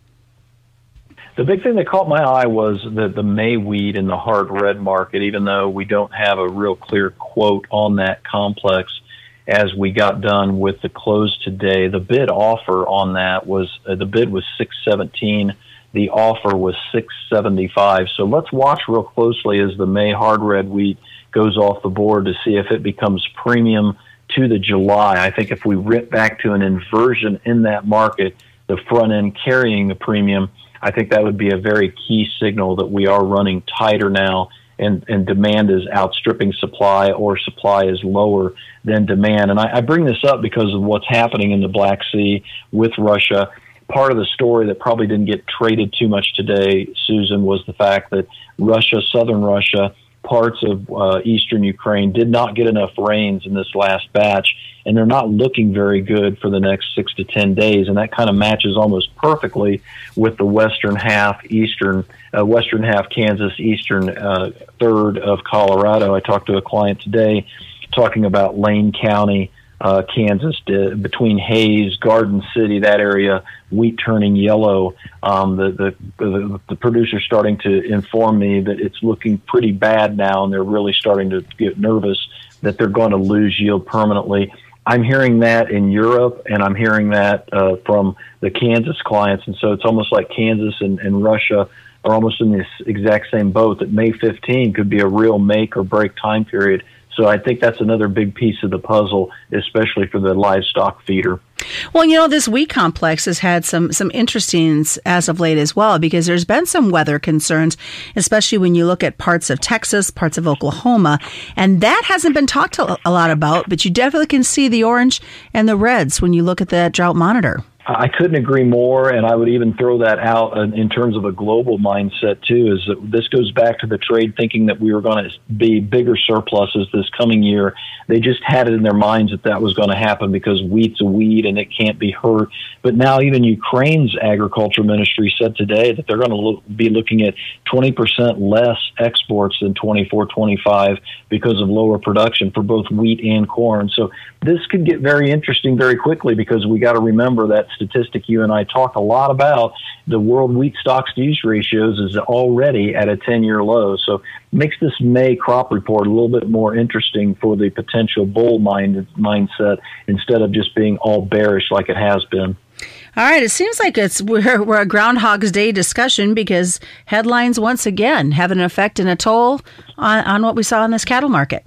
The big thing that caught my eye was the, the May wheat in the hard red market, even though we don't have a real clear quote on that complex as we got done with the close today. The bid offer on that was, uh, the bid was six seventeen, the offer was six seventy-five. So let's watch real closely as the May hard red wheat goes off the board to see if it becomes premium to the July. I think if we rip back to an inversion in that market, the front end carrying the premium, I think that would be a very key signal that we are running tighter now and, and demand is outstripping supply or supply is lower than demand. And I, I bring this up because of what's happening in the Black Sea with Russia. Part of the story that probably didn't get traded too much today, Susan, was the fact that Russia, southern Russia, parts of uh, eastern Ukraine did not get enough rains in this last batch, and they're not looking very good for the next six to ten days. And that kind of matches almost perfectly with the western half, eastern, uh, western half Kansas, eastern uh, third of Colorado. I talked to a client today talking about Lane County, uh, Kansas, uh, between Hayes, Garden City, that area, wheat turning yellow. Um, the, the, the, the producer's starting to inform me that it's looking pretty bad now, and they're really starting to get nervous that they're going to lose yield permanently. I'm hearing that in Europe, and I'm hearing that uh, from the Kansas clients. And so it's almost like Kansas and, and Russia are almost in this exact same boat, that May fifteenth could be a real make or break time period. So I think that's another big piece of the puzzle, especially for the livestock feeder. Well, you know, this wheat complex has had some some interestings as of late as well, because there's been some weather concerns, especially when you look at parts of Texas, parts of Oklahoma, and that hasn't been talked a lot about, but you definitely can see the orange and the reds when you look at that drought monitor. I couldn't agree more, and I would even throw that out in terms of a global mindset, too, is that this goes back to the trade thinking that we were going to be bigger surpluses this coming year. They just had it in their minds that that was going to happen because wheat's a weed and it can't be hurt. But now even Ukraine's agriculture ministry said today that they're going to look, be looking at twenty percent less exports in twenty-four twenty-five because of lower production for both wheat and corn. So this could get very interesting very quickly, because we got to remember that statistic you and I talk a lot about, the world wheat stocks to use ratios is already at a ten-year low. So it makes this May crop report a little bit more interesting for the potential bull mind, mindset instead of just being all bearish like it has been. All right, it seems like it's we're, we're a Groundhog's Day discussion, because headlines once again have an effect and a toll on, on what we saw in this cattle market.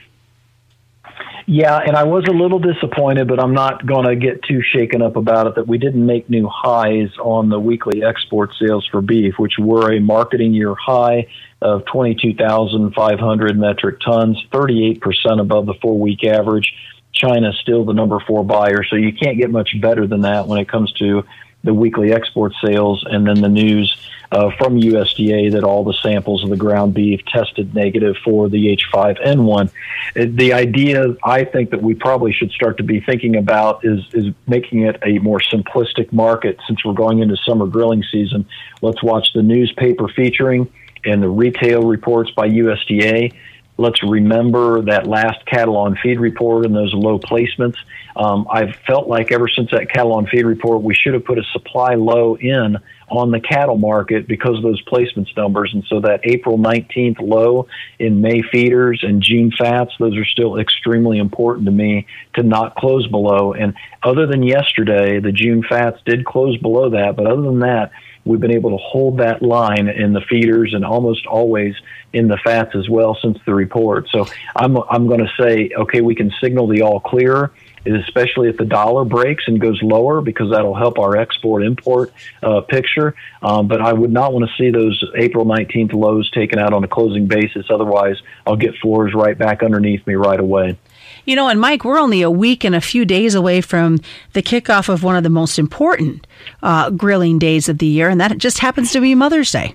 Yeah, and I was a little disappointed, but I'm not going to get too shaken up about it, that we didn't make new highs on the weekly export sales for beef, which were a marketing year high of twenty-two thousand five hundred metric tons, thirty-eight percent above the four-week average. China still the number four buyer, so you can't get much better than that when it comes to the weekly export sales. And then the news uh, from U S D A that all the samples of the ground beef tested negative for the H five N one. The idea I think that we probably should start to be thinking about is, is making it a more simplistic market. Since we're going into summer grilling season, let's watch the newspaper featuring and the retail reports by U S D A. Let's remember that last cattle on feed report and those low placements. Um, I've felt like ever since that cattle on feed report, we should have put a supply low in on the cattle market because of those placements numbers. And so that April nineteenth low in May feeders and June fats, those are still extremely important to me to not close below. And other than yesterday, the June fats did close below that. But other than that, we've been able to hold that line in the feeders and almost always in the fats as well since the report. So I'm I'm going to say, okay, we can signal the all clear, especially if the dollar breaks and goes lower, because that'll help our export-import uh, picture. Um, but I would not want to see those April nineteenth lows taken out on a closing basis. Otherwise, I'll get floors right back underneath me right away. You know, and Mike, we're only a week and a few days away from the kickoff of one of the most important uh, grilling days of the year, and that just happens to be Mother's Day.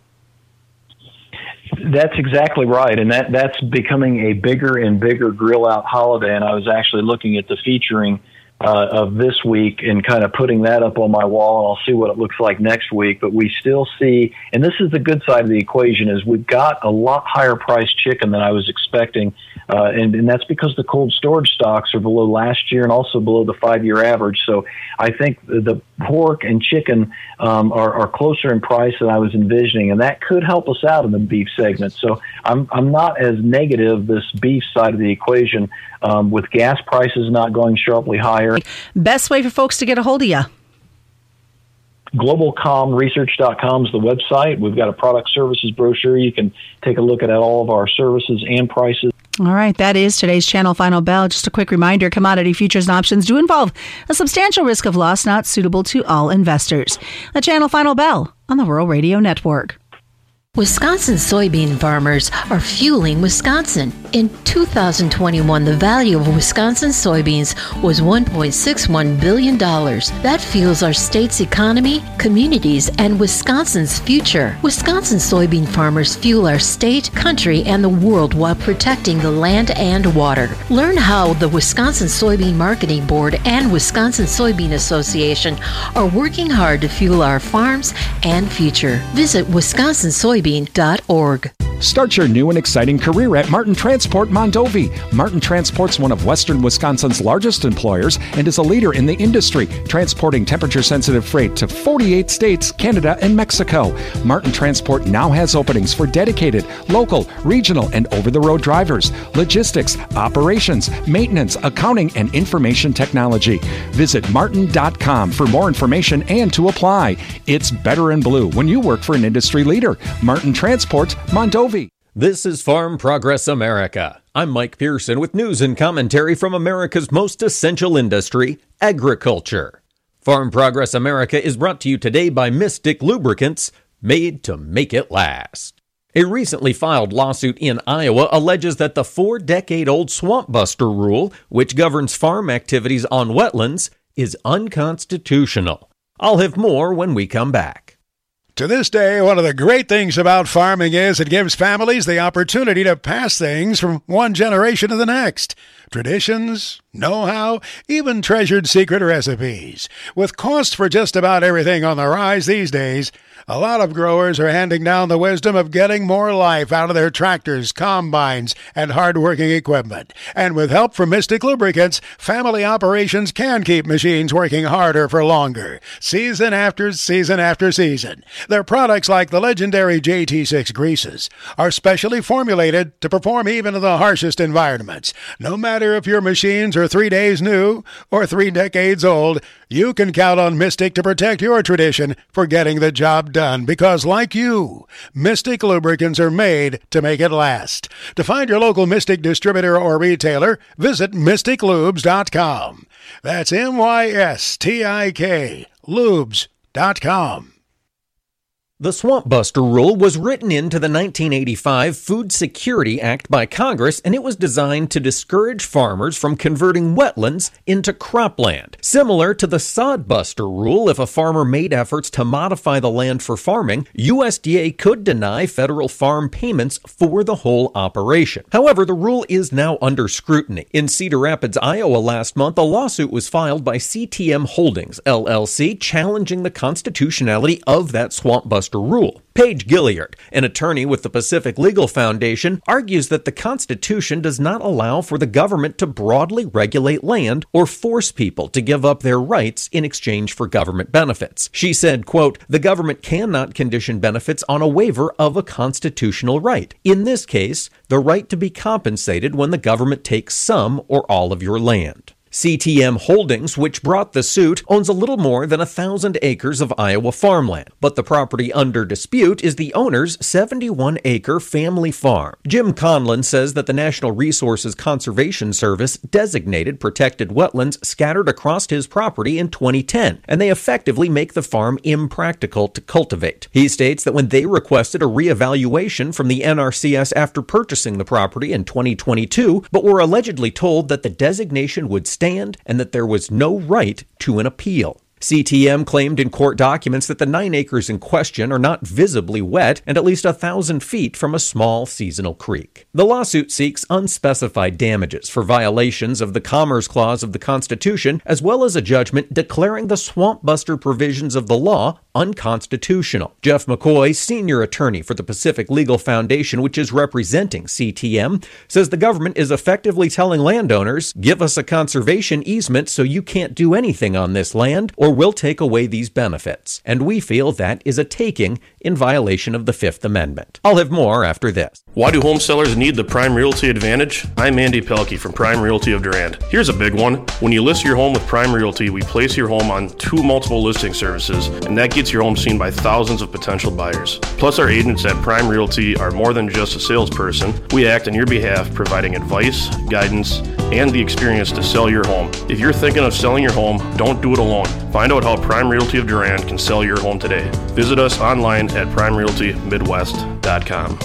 That's exactly right, and that, that's becoming a bigger and bigger grill-out holiday, and I was actually looking at the featuring uh, of this week and kind of putting that up on my wall, and I'll see what it looks like next week. But we still see, and this is the good side of the equation, is we've got a lot higher priced chicken than I was expecting, uh, and, and that's because the cold storage stocks are below last year and also below the five-year average. So I think the, the pork and chicken um, are, are closer in price than I was envisioning, and that could help us out in the beef segment. So I'm I'm not as negative this beef side of the equation, um, with gas prices not going sharply higher. Best way for folks to get a hold of you? global com research dot com is the website. We've got a product services brochure. You can take a look at all of our services and prices. All right, that is today's Channel Final Bell. Just a quick reminder, commodity futures and options do involve a substantial risk of loss not suitable to all investors. The Channel Final Bell on the Rural Radio Network. Wisconsin soybean farmers are fueling Wisconsin. In two thousand twenty-one, the value of Wisconsin soybeans was one point six one billion dollars. That fuels our state's economy, communities, and Wisconsin's future. Wisconsin soybean farmers fuel our state, country, and the world while protecting the land and water. Learn how the Wisconsin Soybean Marketing Board and Wisconsin Soybean Association are working hard to fuel our farms and future. Visit Wisconsin Soybean dot org. Start your new and exciting career at Martin Transport Mondovi. Martin Transport's one of western Wisconsin's largest employers and is a leader in the industry, transporting temperature-sensitive freight to forty-eight states, Canada, and Mexico. Martin Transport now has openings for dedicated, local, regional, and over-the-road drivers, logistics, operations, maintenance, accounting, and information technology. Visit martin dot com for more information and to apply. It's better in blue when you work for an industry leader. Martin Transport Mondovi. This is Farm Progress America. I'm Mike Pearson with news and commentary from America's most essential industry, agriculture. Farm Progress America is brought to you today by Mystic Lubricants, made to make it last. A recently filed lawsuit in Iowa alleges that the four-decade-old Swamp Buster rule, which governs farm activities on wetlands, is unconstitutional. I'll have more when we come back. To this day, one of the great things about farming is it gives families the opportunity to pass things from one generation to the next. Traditions, know-how, even treasured secret recipes. With costs for just about everything on the rise these days, a lot of growers are handing down the wisdom of getting more life out of their tractors, combines, and hard-working equipment. And with help from Mystic Lubricants, family operations can keep machines working harder for longer, season after season after season. Their products, like the legendary J T six greases, are specially formulated to perform even in the harshest environments. No matter if your machines are three days new or three decades old, you can count on Mystic to protect your tradition for getting the job done, because like you, Mystic lubricants are made to make it last. To find your local Mystic distributor or retailer, visit mystic lubes dot com. That's M Y S T I K, lubes dot com. The Swamp Buster rule was written into the nineteen eighty-five Food Security Act by Congress, and it was designed to discourage farmers from converting wetlands into cropland. Similar to the Sod Buster rule, if a farmer made efforts to modify the land for farming, U S D A could deny federal farm payments for the whole operation. However, the rule is now under scrutiny. In Cedar Rapids, Iowa last month, a lawsuit was filed by C T M Holdings, L L C, challenging the constitutionality of that Swamp Buster rule. Paige Gilliard, an attorney with the Pacific Legal Foundation, argues that the Constitution does not allow for the government to broadly regulate land or force people to give up their rights in exchange for government benefits. She said, quote, "The government cannot condition benefits on a waiver of a constitutional right. In this case, the right to be compensated when the government takes some or all of your land." C T M Holdings, which brought the suit, owns a little more than a thousand acres of Iowa farmland, but the property under dispute is the owner's seventy-one acre family farm. Jim Conlon says that the National Resources Conservation Service designated protected wetlands scattered across his property in twenty ten, and they effectively make the farm impractical to cultivate. He states that when they requested a reevaluation from the N R C S after purchasing the property in twenty twenty-two, but were allegedly told that the designation would stand and that there was no right to an appeal. C T M claimed in court documents that the nine acres in question are not visibly wet and at least a thousand feet from a small seasonal creek. The lawsuit seeks unspecified damages for violations of the Commerce Clause of the Constitution, as well as a judgment declaring the swamp buster provisions of the law unconstitutional. Jeff McCoy, senior attorney for the Pacific Legal Foundation, which is representing C T M, says the government is effectively telling landowners, give us a conservation easement so you can't do anything on this land, or we'll take away these benefits. And we feel that is a taking in violation of the Fifth Amendment. I'll have more after this. Why do home sellers need the Prime Realty advantage? I'm Andy Pelkey from Prime Realty of Durand. Here's a big one. When you list your home with Prime Realty, we place your home on two multiple listing services, and that gets your home seen by thousands of potential buyers. Plus, our agents at Prime Realty are more than just a salesperson. We act on your behalf, providing advice, guidance, and the experience to sell your home. If you're thinking of selling your home, don't do it alone. Find out how Prime Realty of Durand can sell your home today. Visit us online at prime realty midwest dot com.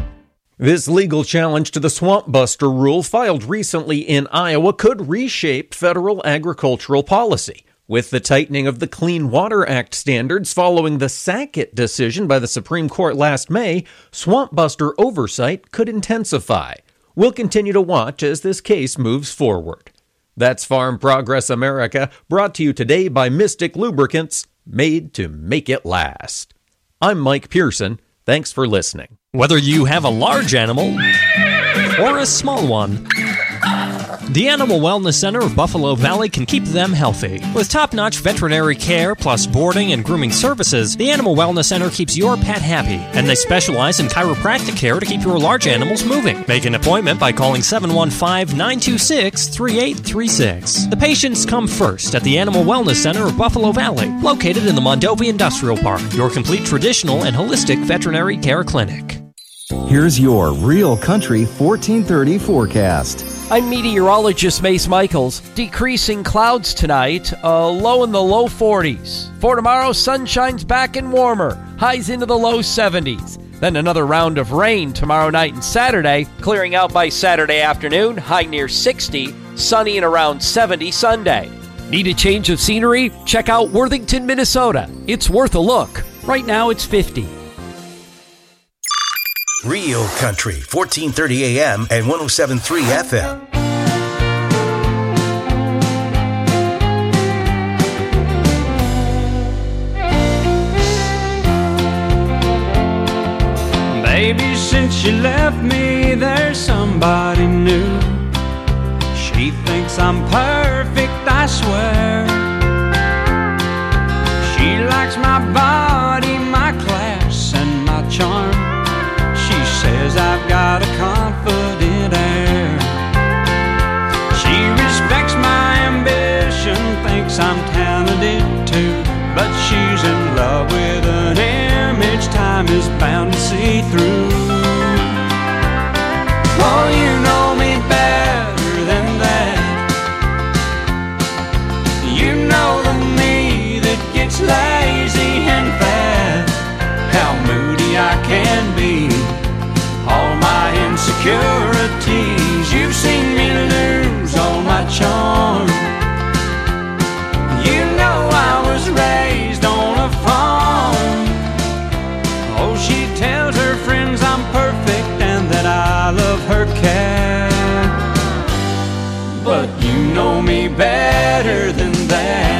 This legal challenge to the Swamp Buster rule filed recently in Iowa could reshape federal agricultural policy. With the tightening of the Clean Water Act standards following the Sackett decision by the Supreme Court last May, Swamp Buster oversight could intensify. We'll continue to watch as this case moves forward. That's Farm Progress America, brought to you today by Mystic Lubricants, made to make it last. I'm Mike Pearson. Thanks for listening. Whether you have a large animal or a small one, the Animal Wellness Center of Buffalo Valley can keep them healthy. With top-notch veterinary care plus boarding and grooming services, the Animal Wellness Center keeps your pet happy, and they specialize in chiropractic care to keep your large animals moving. Make an appointment by calling seven one five, nine two six, three eight three six. The patients come first at the Animal Wellness Center of Buffalo Valley, located in the Mondovi Industrial Park, your complete traditional and holistic veterinary care clinic. Here's your Real Country fourteen thirty forecast. I'm meteorologist Mace Michaels. Decreasing clouds tonight, a low in the low forties. For tomorrow, sun shines back and warmer, highs into the low seventies. Then another round of rain tomorrow night and Saturday, clearing out by Saturday afternoon, high near sixty, sunny and around seventy Sunday. Need a change of scenery? Check out Worthington, Minnesota. It's worth a look. Right now it's fifty. Real Country, fourteen thirty A M and one oh seven point three F M. Baby, since you left me, there's somebody new. She thinks I'm perfect, I swear. She likes my body, my class, and my charm. Says I've got a confident air. She respects my ambition, thinks I'm talented too, but she's in love with an image time is bound to see through. Oh, you know me better than that. You know the me that gets lazy and fat, how moody I can be. All my insecurities, you've seen me lose all my charm. You know I was raised on a farm. Oh, she tells her friends I'm perfect and that I love her cat. But you know me better than that.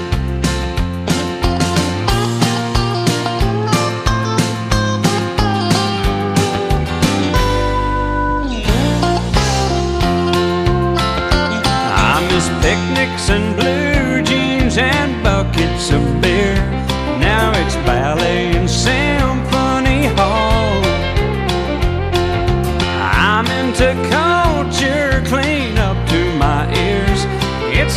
Picnics and blue jeans and buckets of beer. Now it's ballet and symphony hall. I'm into culture clean up to my ears. It's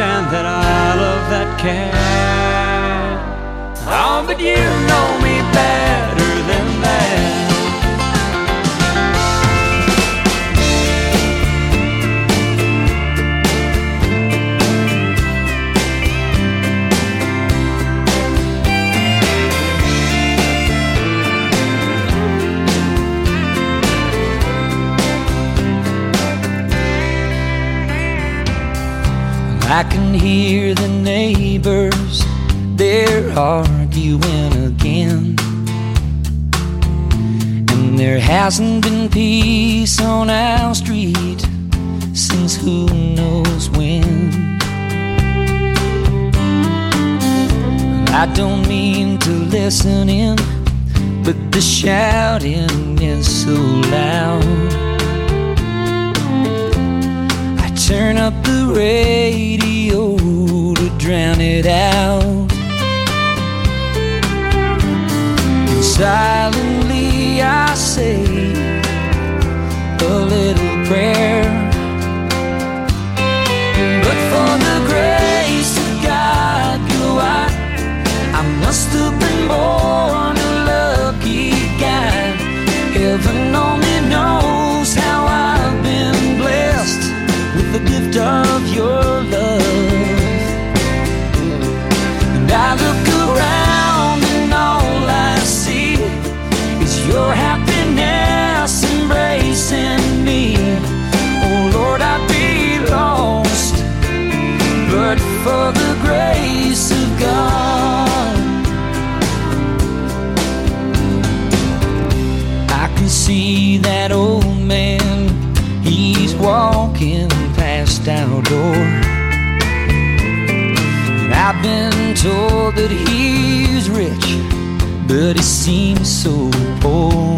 understand that I love that cat. Oh, but you know me better than that. I can hear the neighbors, they're arguing again. And there hasn't been peace on our street since who knows when. I don't mean to listen in, but the shouting is so loud. Turn up the radio to drown it out. And silently I say a little prayer. But for the grace of God, you know I, I must have been born a lucky guy. Heaven only knows how I've been blessed with the gift of your love. And I look around and all I see is your happiness embracing me. Oh Lord, I'd be lost but for the grace of God. I can see that old man, he's walking past our door. And I've been told that he's rich, but he seems so poor.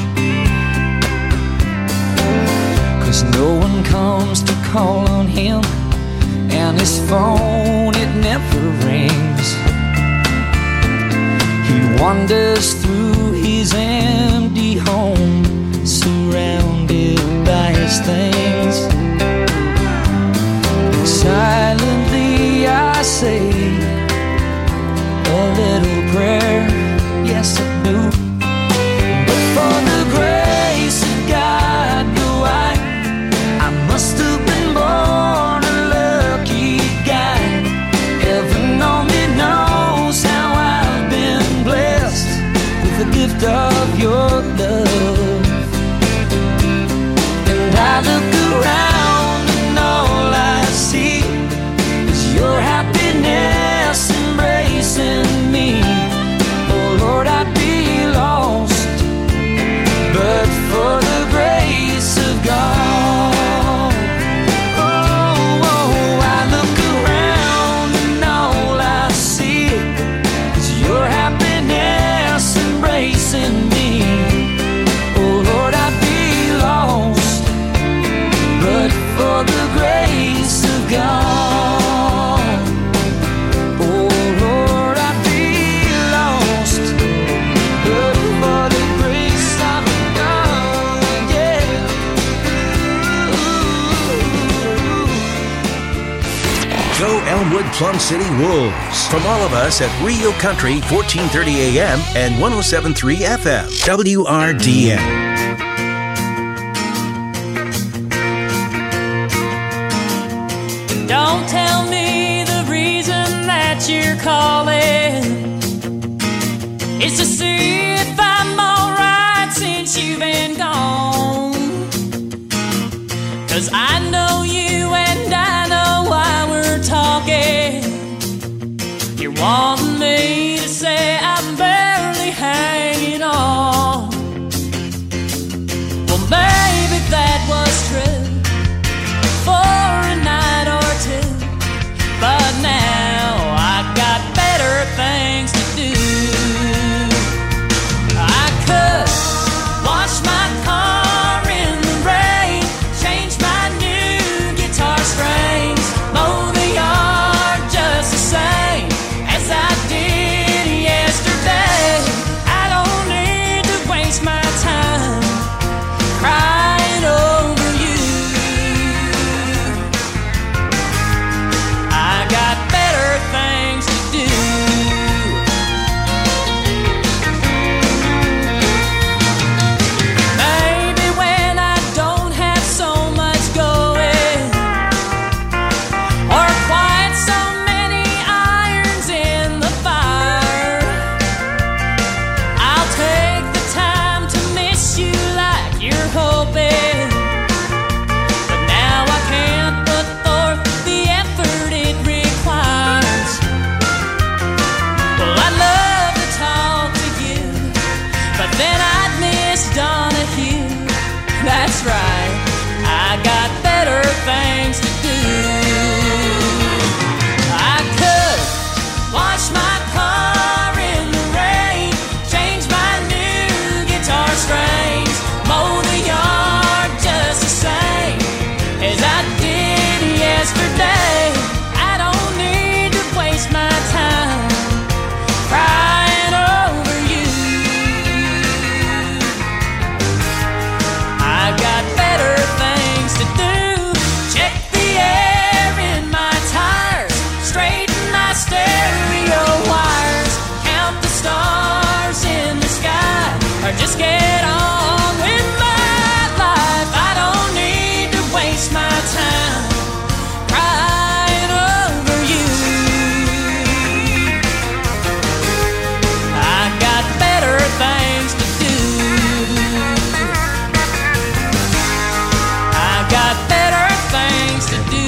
'Cause no one comes to call on him, and his phone, it never rings. He wanders through his empty home, surrounded by his things. And silently I say a little prayer, yes I do. But for the grace of God, no I, I must have been born a lucky guy. Heaven only knows how I've been blessed with the gift of your love. I look around and all I see is your happiness embracing me. Oh Lord, I'd be lost but for the grace of God. Oh, oh, I look around and all I see is your happiness embracing me. Oh Lord, I'd be lost but for the grace of God. Oh Lord, I'd be lost but for the grace of God, yeah. Go Elmwood Plum City Wolves. From all of us at Real Country, fourteen thirty A M and one oh seven point three F M, W R D N. Don't tell me the reason that you're calling is to see if I'm alright since you've been gone. 'Cause I know you and I know why we're talking. You're wanting me to say I'm barely hanging on. Well, maybe that was true for a night or two, but now I got better things or just get on with my life. I don't need to waste my time crying over you. I got better things to do. I got better things to do.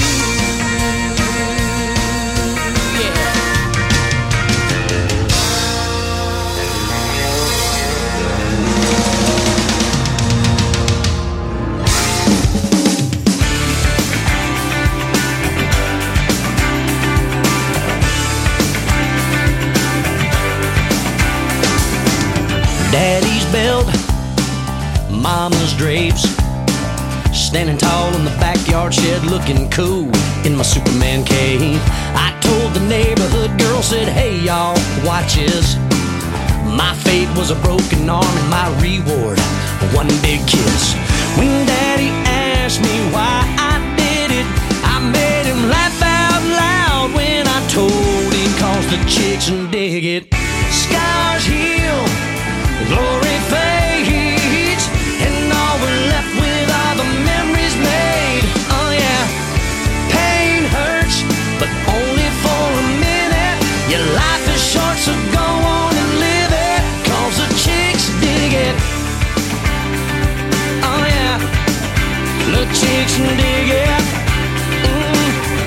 Daddy's belt, mama's drapes, standing tall in the backyard shed looking cool in my Superman cave. I told the neighborhood girl, said, hey y'all, watch this. My fate was a broken arm and my reward, one big kiss. When Daddy asked me why I did it, I made him laugh out loud when I told him, cause the chicks dig it. Scars heal, glory fades, and all we're left with are the memories made. Oh yeah, pain hurts, but only for a minute. Your life is short, so go on and live it, cause the chicks dig it. Oh yeah, the chicks dig it. Mm.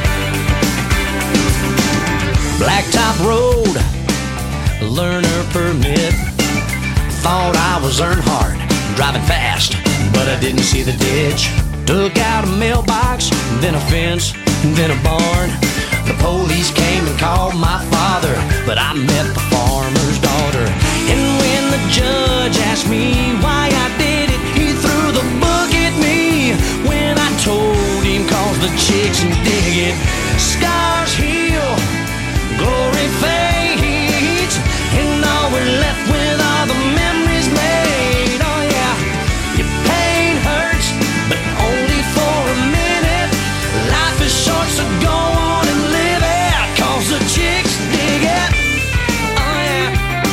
Blacktop road, learner permit. Thought I was Earnhardt, driving fast, but I didn't see the ditch. Took out a mailbox, then a fence, then a barn. The police came and called my father, but I met the farmer's daughter. And when the judge asked me why I did it, he threw the book at me when I told him, cause the chicks dig it. Scars heal, glory fades, and all we're left with are the memories made. Oh yeah, your pain hurts, but only for a minute. Life is short, so go on and live it, cause the chicks dig it. Oh yeah.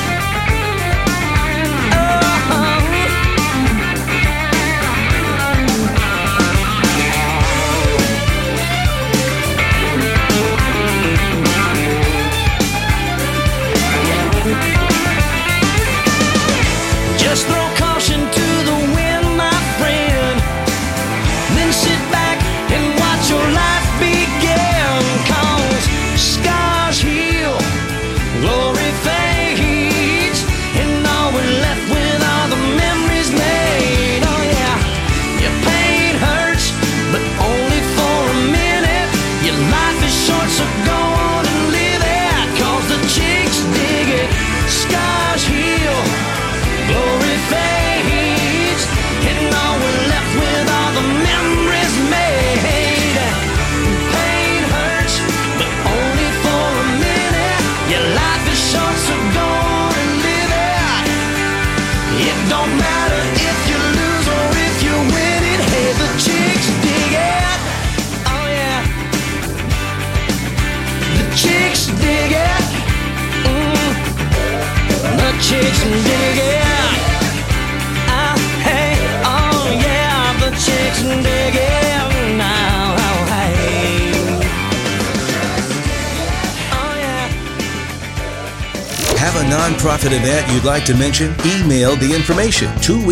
Just throw caution to the wind, my friend. Then sit back and watch your life begin. Cause scars heal, glory fades, and all we're left with are the memories made. Oh yeah, your pain hurts, but only for a minute. Your life is short, so go on and live it, cause the chicks dig it. Scars heal, glory fades, and all we're left with are the memories made. Pain hurts, but only for a minute. Your life is short, so go on and live it. It don't matter if you lose or if you win it. Hey, the chicks dig it. Oh yeah, the chicks dig it. Mm. The chicks dig it. Ah, hey, oh yeah, the chicks dig it now. Oh, hey. Oh yeah. Have a nonprofit event you'd like to mention? Email the information to